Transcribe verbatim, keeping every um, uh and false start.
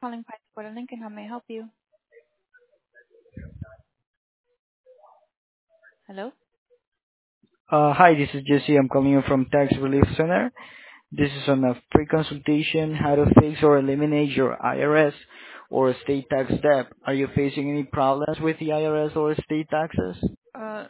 Calling Pipe Porter Lincoln. How may I help you? Hello? Uh, hi, this is Jesse. I'm calling you from Tax Relief Center. This is on a free consultation how to fix or eliminate your I R S or state tax debt. Are you facing any problems with the I R S or state taxes? Uh,